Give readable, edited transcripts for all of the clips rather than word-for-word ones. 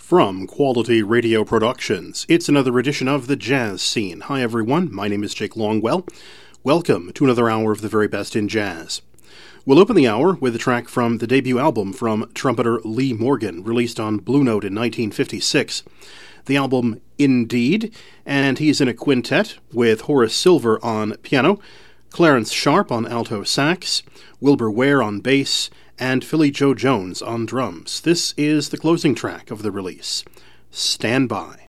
From Quality Radio Productions, it's another edition of The Jazz Scene. Hi everyone, my name is Jake Longwell. Welcome to another hour of the very best in jazz. We'll open the hour with a track from the debut album from trumpeter Lee Morgan, released on Blue Note in 1956. The album Indeed, and he's in a quintet with Horace Silver on piano, Clarence Sharp on alto sax, Wilbur Ware on bass, and Philly Joe Jones on drums. This is the closing track of the release. Stand By.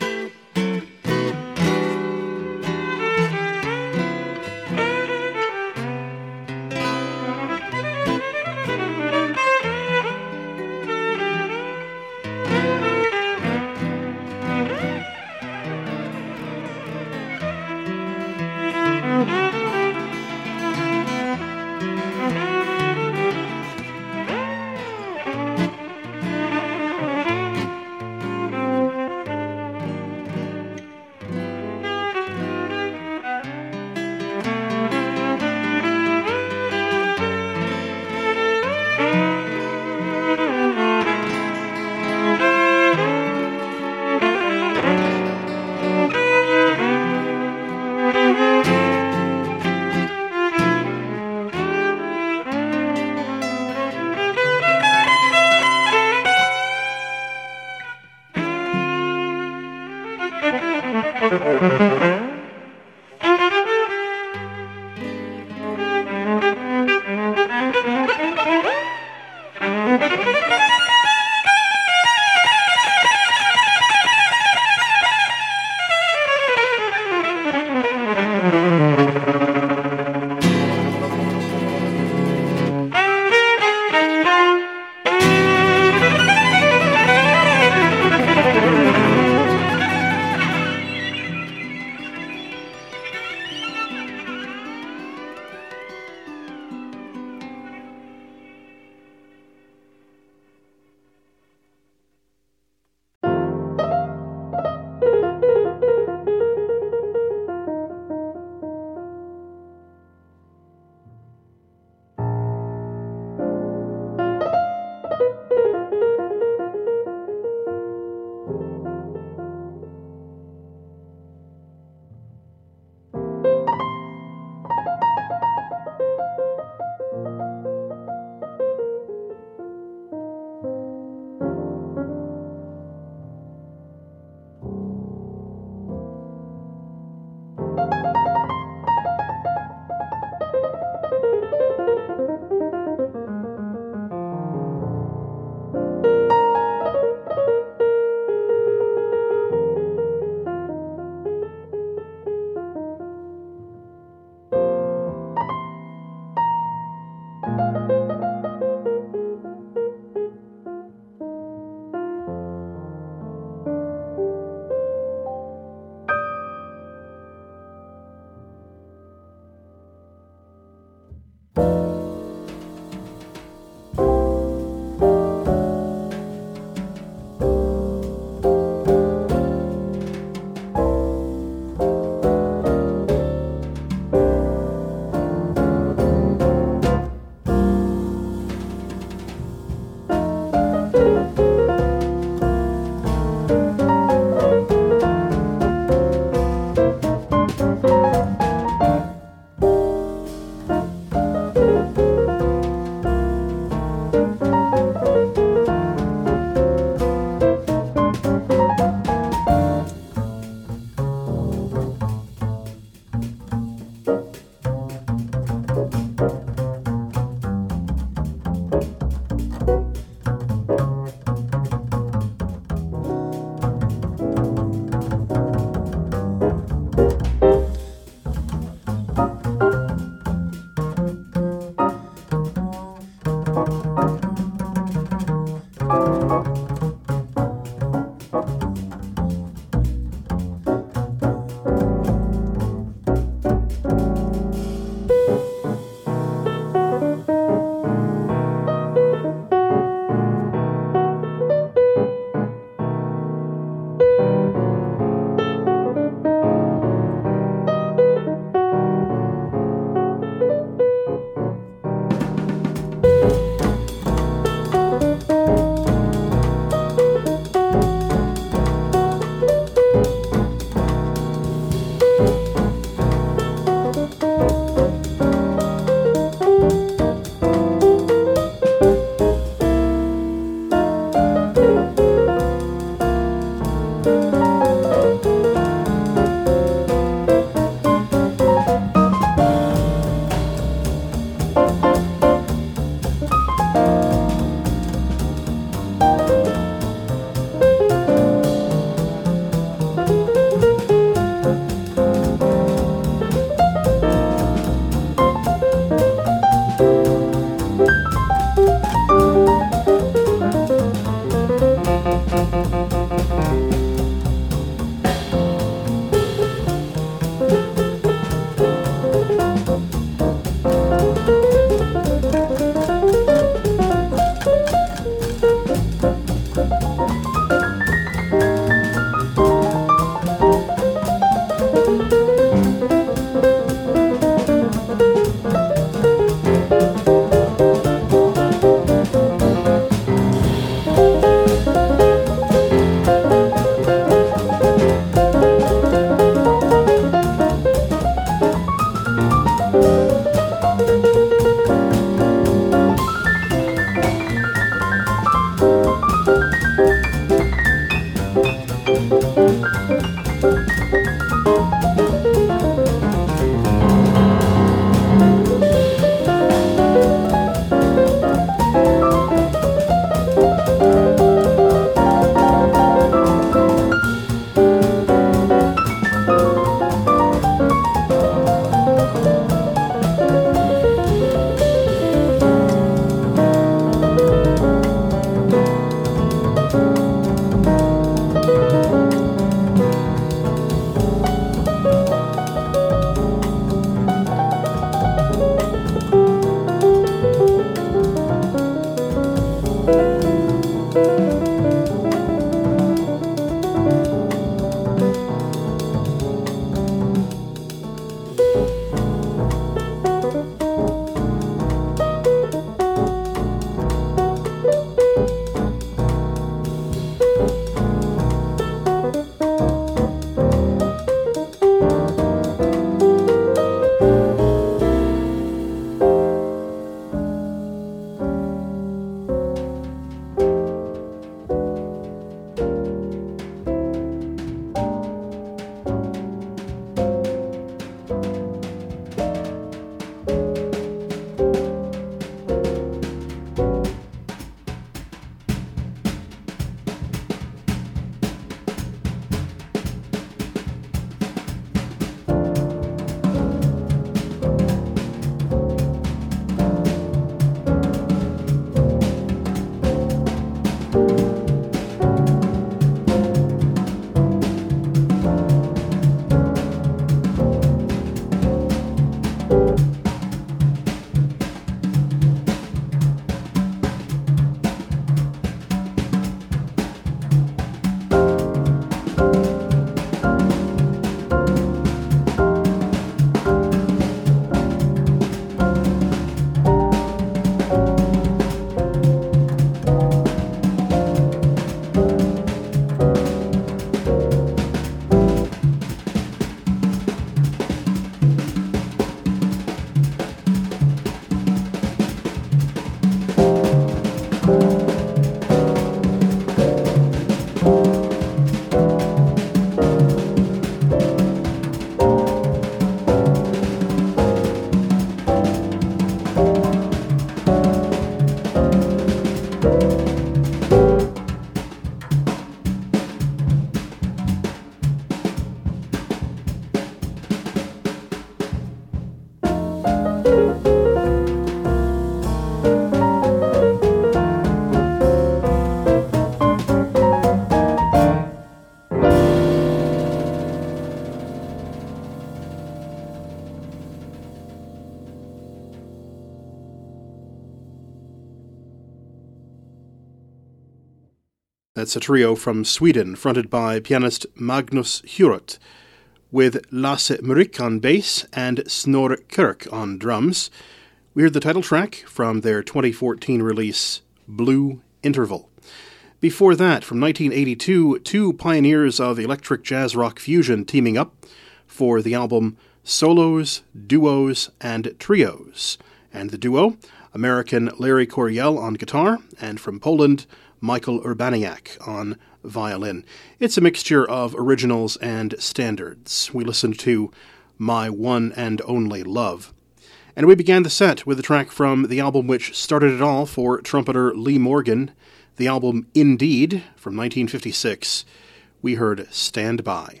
That's a trio from Sweden, fronted by pianist Magnus Hjorth, with Lasse Murik on bass and Snorre Kirk on drums. We heard the title track from their 2014 release, Blue Interval. Before that, from 1982, two pioneers of electric jazz rock fusion teaming up for the album Solos, Duos, and Trios. And the duo, American Larry Coryell on guitar, and from Poland, Michael Urbaniak on violin. It's a mixture of originals and standards. We listened to My One and Only Love. And we began the set with a track from the album which started it all for trumpeter Lee Morgan, the album Indeed from 1956. We heard Stand By.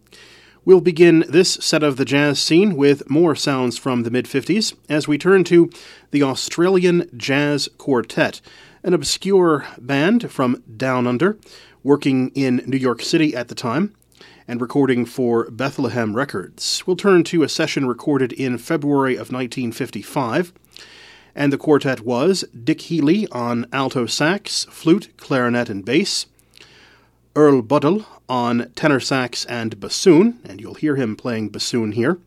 We'll begin this set of the jazz scene with more sounds from the mid-50s as we turn to the Australian Jazz Quartet, an obscure band from Down Under, working in New York City at the time, and recording for Bethlehem Records. We'll turn to a session recorded in February of 1955, and the quartet was Dick Healy on alto sax, flute, clarinet, and bass, Earl Buddle on tenor sax and bassoon, and you'll hear him playing bassoon here.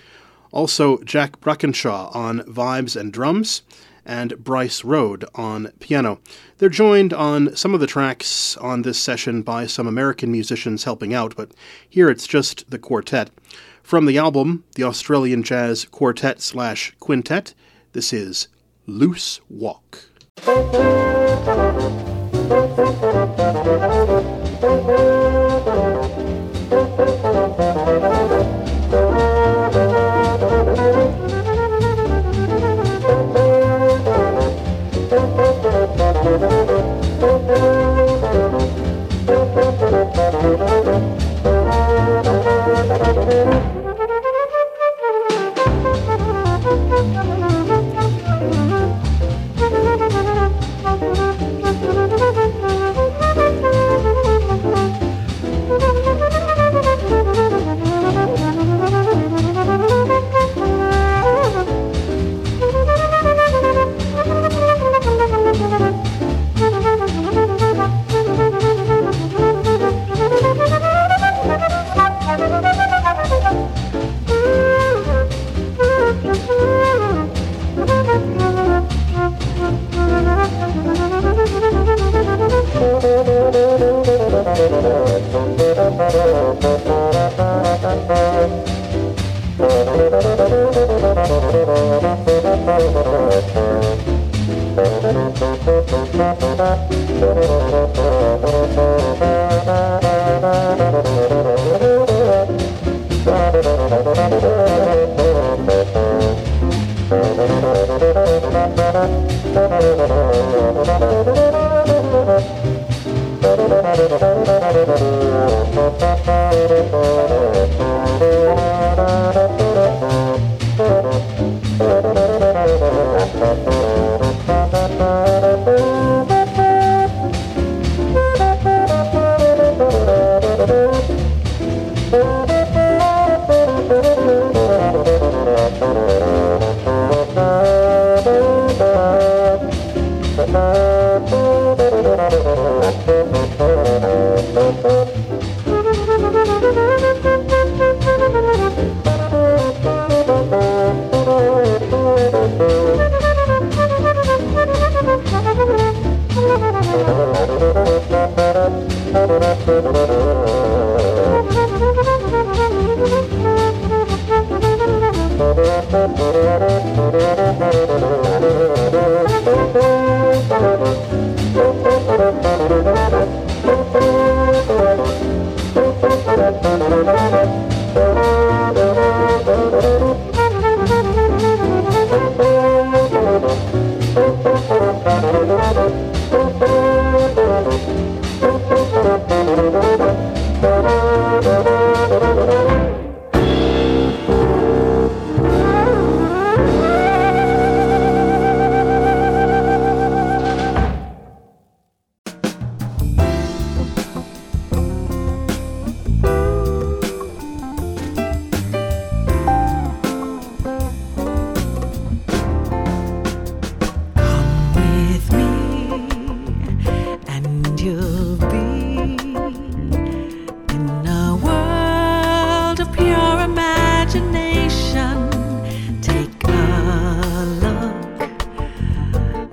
Also Jack Brackenshaw on vibes and drums, and Bryce Rode on piano. They're joined on some of the tracks on this session by some American musicians helping out, but here it's just the quartet. From the album, the Australian Jazz Quartet/Quintet, this is Loose Walk.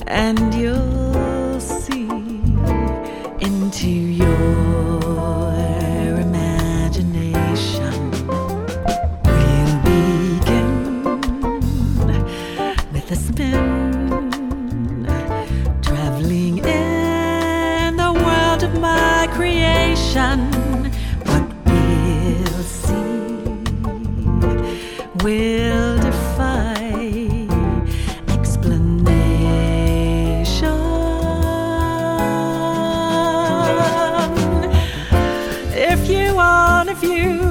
and you'll see into your imagination. We'll begin with a spin, traveling in the world of my creation. What we'll see will defy explanation. If you wanna view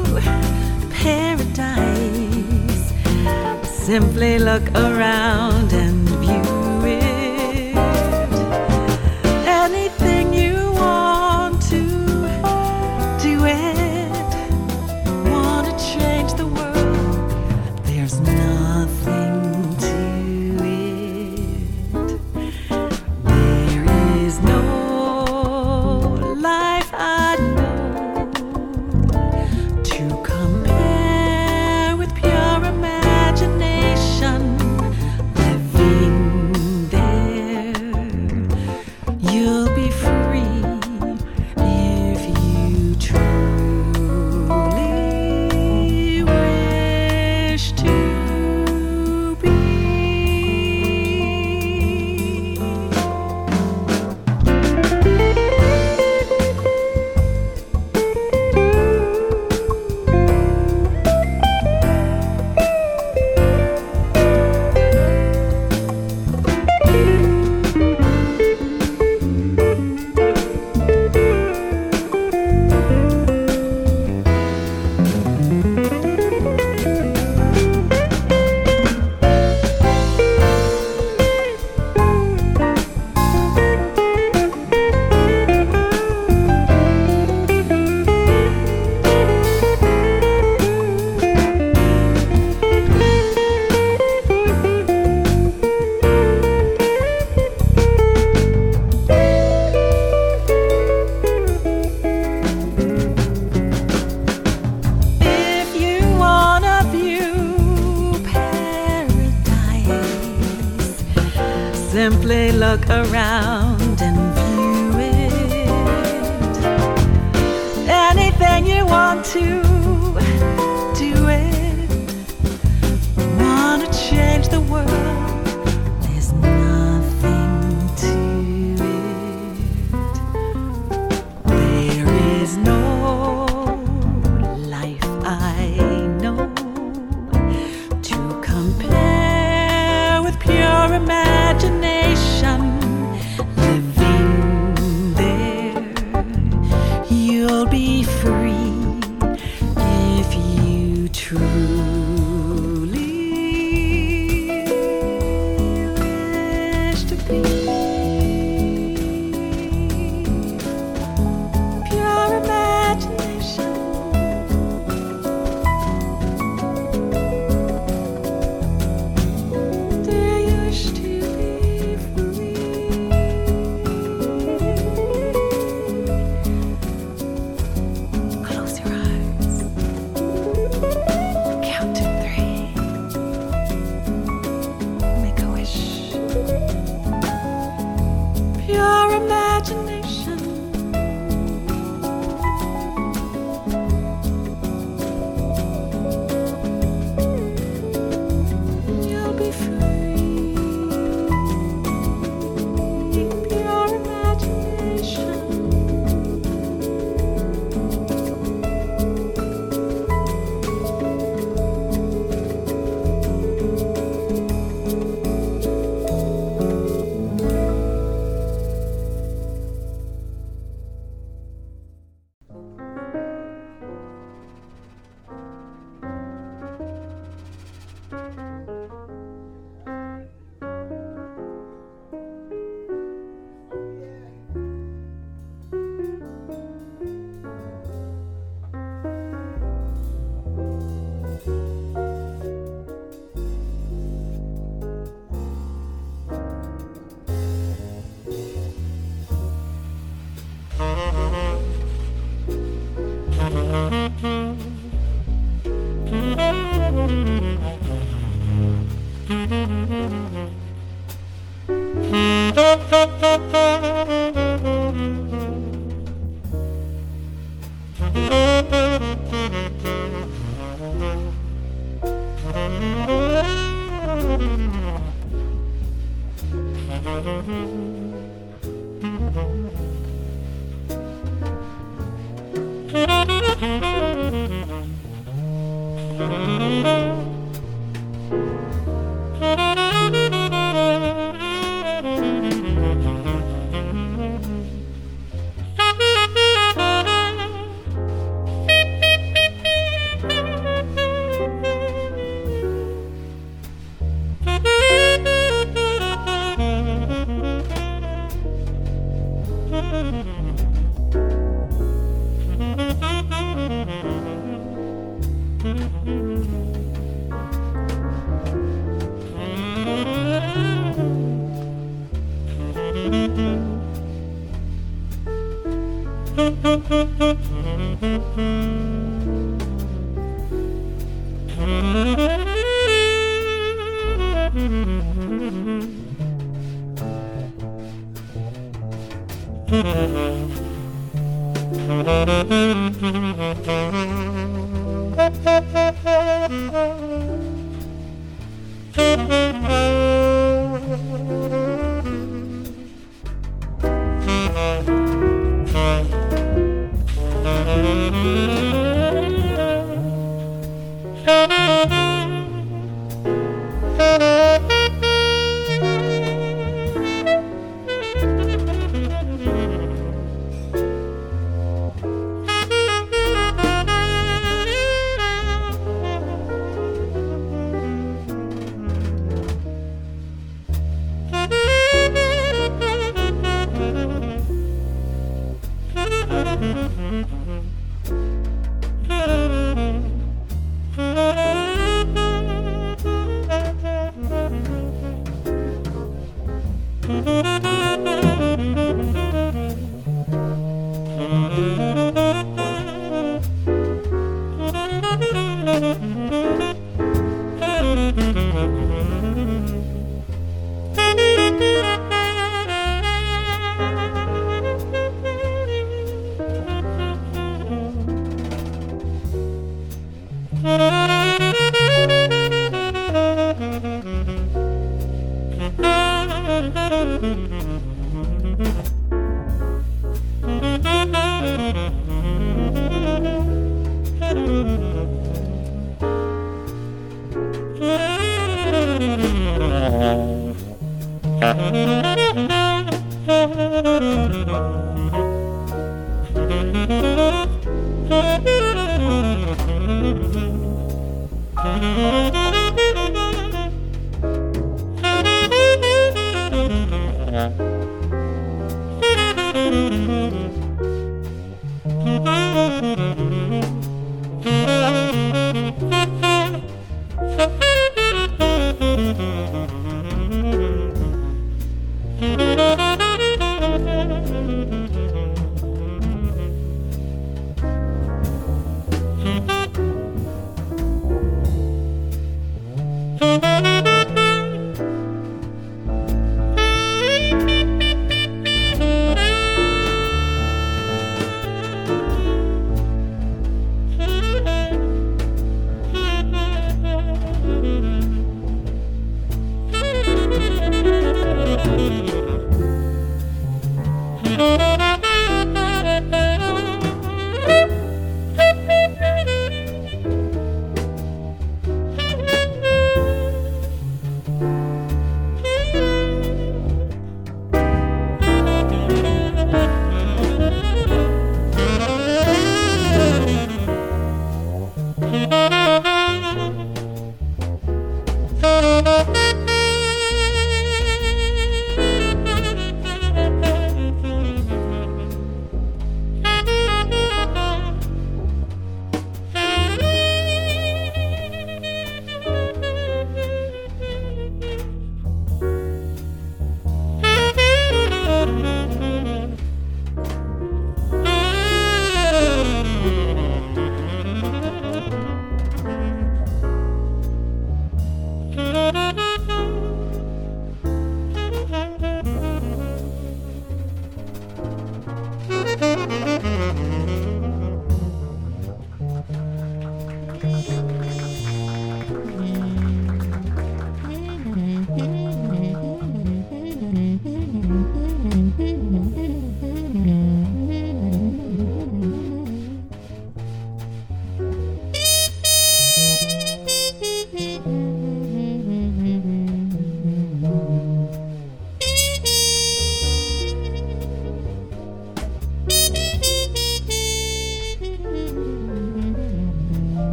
paradise, simply look around and view it. Anything you want to do it. Want to change the world, there's nothing to it. There is no life I know to compare with pure imagination. Living there, you'll be free if you truly wish to be. If you wanna view paradise, simply look around and view it. Anything you want to do it. Wanna change the world, there's nothing to it. There is no life I know to compare with pure imagination. Living there, you'll be free if you truly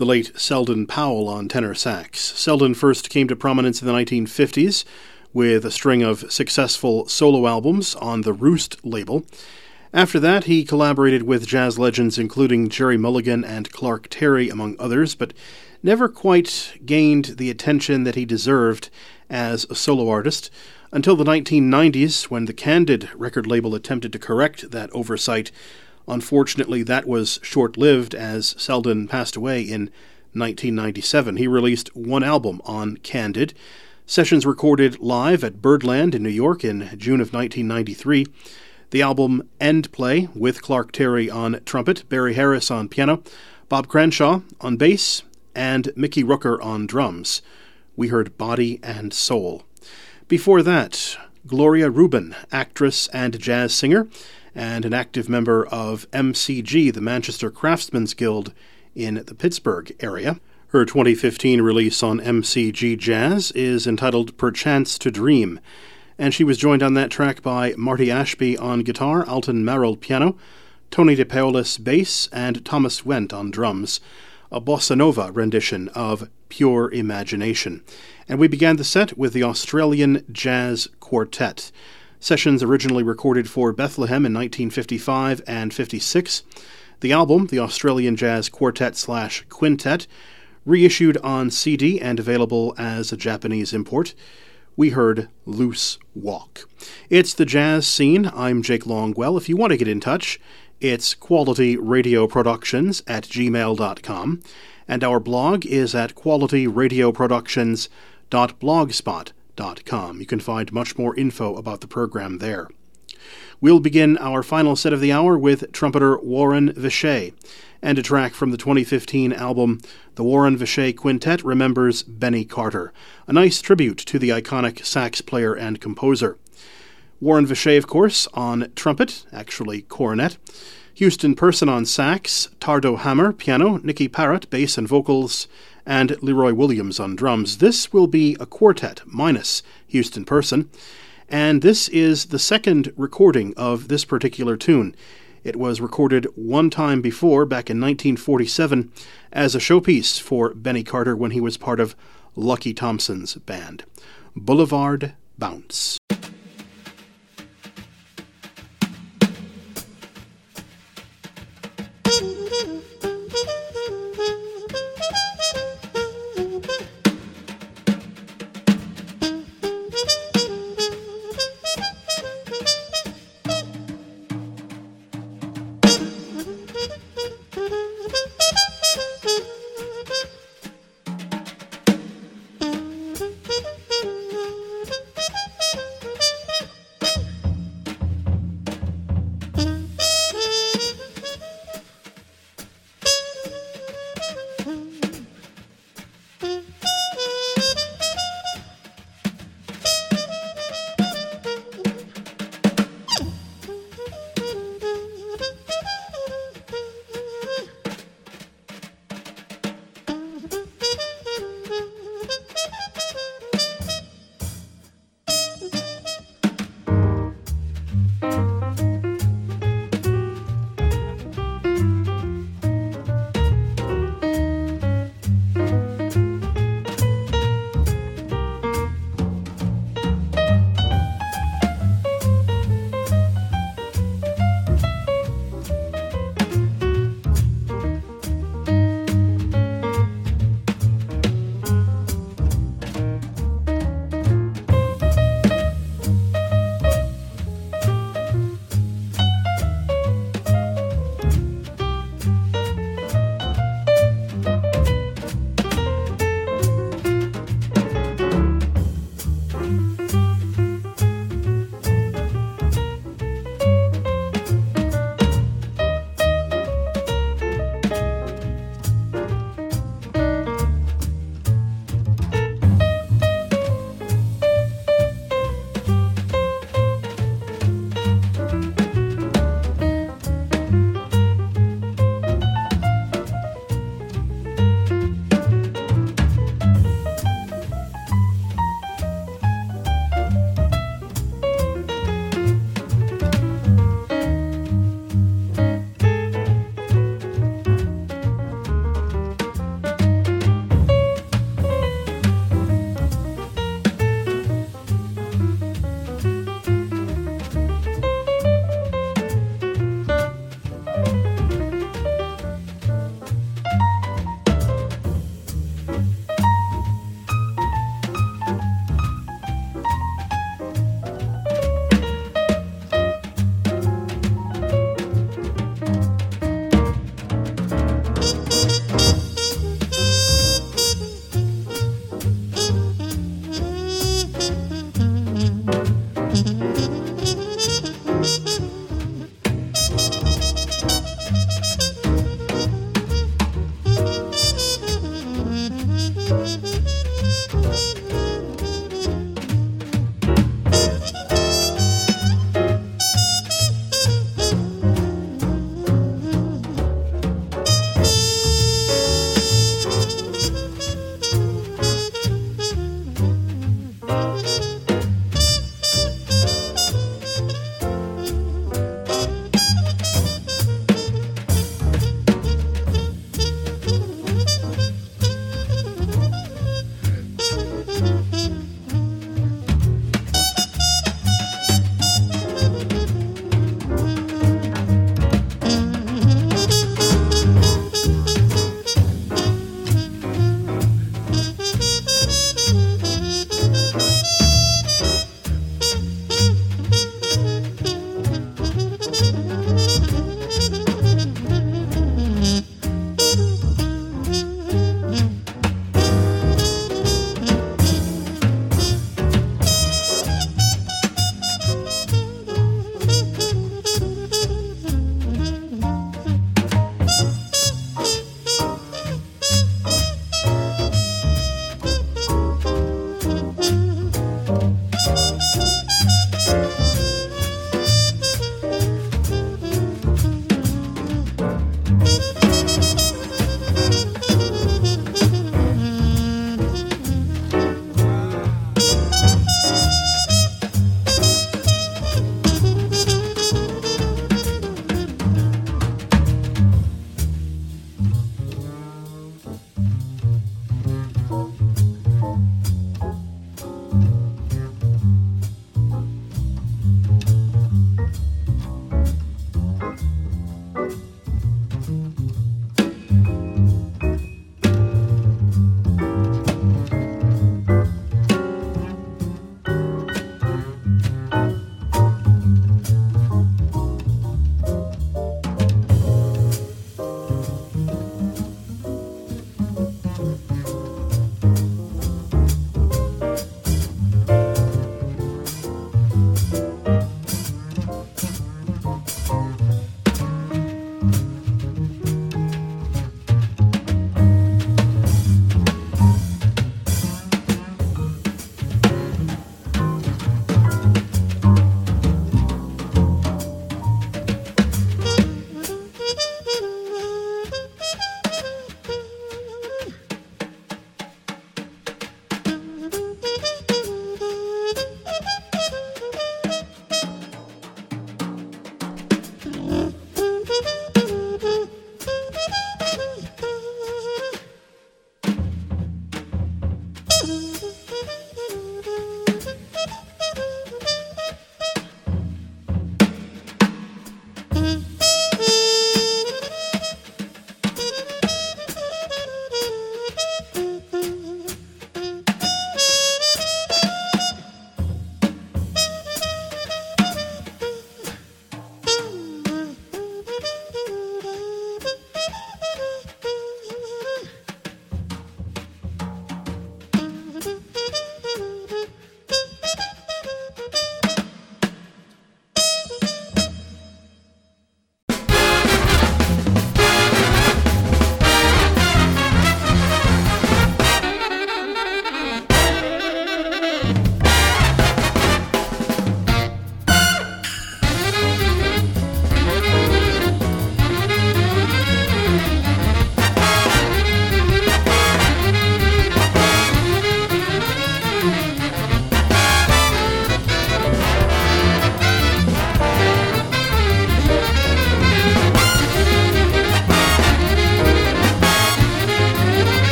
the late Selden Powell on tenor sax. Selden first came to prominence in the 1950s with a string of successful solo albums on the Roost label. After that, he collaborated with jazz legends including Gerry Mulligan and Clark Terry, among others, but never quite gained the attention that he deserved as a solo artist until the 1990s, when the Candid record label attempted to correct that oversight. Unfortunately, that was short-lived as Selden passed away in 1997. He released one album on Candid, sessions recorded live at Birdland in New York in June of 1993. The album End Play, with Clark Terry on trumpet, Barry Harris on piano, Bob Cranshaw on bass, and Mickey Rooker on drums. We heard Body and Soul. Before that, Gloria Rubin, actress and jazz singer, and an active member of MCG, the Manchester Craftsmen's Guild in the Pittsburgh area. Her 2015 release on MCG Jazz is entitled Perchance to Dream, and she was joined on that track by Marty Ashby on guitar, Alton Merrill piano, Tony DePaolis bass, and Thomas Wendt on drums, a bossa nova rendition of Pure Imagination. And we began the set with the Australian Jazz Quartet. Sessions originally recorded for Bethlehem in 1955 and 56. The album, the Australian Jazz Quartet/Quintet, reissued on CD and available as a Japanese import. We heard Loose Walk. It's the Jazz Scene. I'm Jake Longwell. If you want to get in touch, it's qualityradioproductions@gmail.com, and our blog is at qualityradioproductions.blogspot.com. You can find much more info about the program there. We'll begin our final set of the hour with trumpeter Warren Vishay, and a track from the 2015 album The Warren Vishay Quintet Remembers Benny Carter, a nice tribute to the iconic sax player and composer. Warren Vishay, of course, on trumpet, actually cornet, Houston Person on sax, Tardo Hammer piano, Nicky Parrott bass and vocals, and Leroy Williams on drums. This will be a quartet minus Houston Person, and this is the second recording of this particular tune. It was recorded one time before, back in 1947, as a showpiece for Benny Carter when he was part of Lucky Thompson's band. Boulevard Bounce.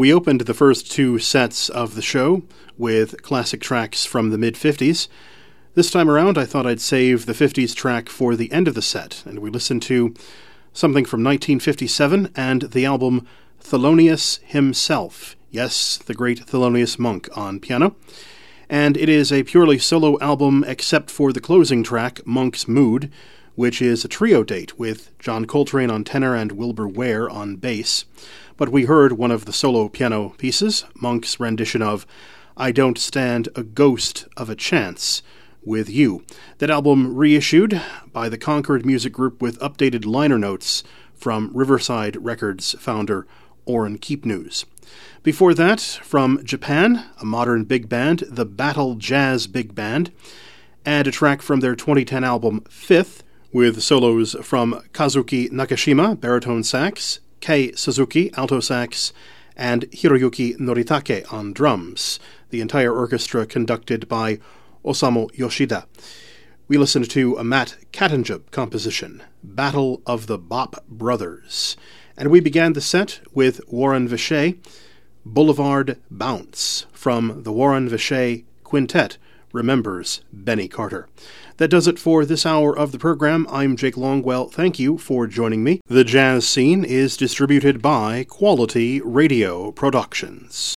We opened the first two sets of the show with classic tracks from the mid-50s. This time around, I thought I'd save the 50s track for the end of the set, and we listened to something from 1957 and the album Thelonious Himself. Yes, the great Thelonious Monk on piano. And it is a purely solo album except for the closing track, Monk's Mood, which is a trio date with John Coltrane on tenor and Wilbur Ware on bass. But we heard one of the solo piano pieces, Monk's rendition of I Don't Stand a Ghost of a Chance with You. That album reissued by the Concord Music Group with updated liner notes from Riverside Records founder Orrin Keepnews. Before that, from Japan, a modern big band, the Battle Jazz Big Band, and a track from their 2010 album Fifth, with solos from Kazuki Nakashima, baritone sax, Kei Suzuki, alto sax, and Hiroyuki Noritake on drums. The entire orchestra conducted by Osamu Yoshida. We listened to a Matt Kattanjub composition, Battle of the Bop Brothers. And we began the set with Warren Vichet, Boulevard Bounce, from the Warren Vichet Quintet Remembers Benny Carter. That does it for this hour of the program. I'm Jake Longwell. Thank you for joining me. The Jazz Scene is distributed by Quality Radio Productions.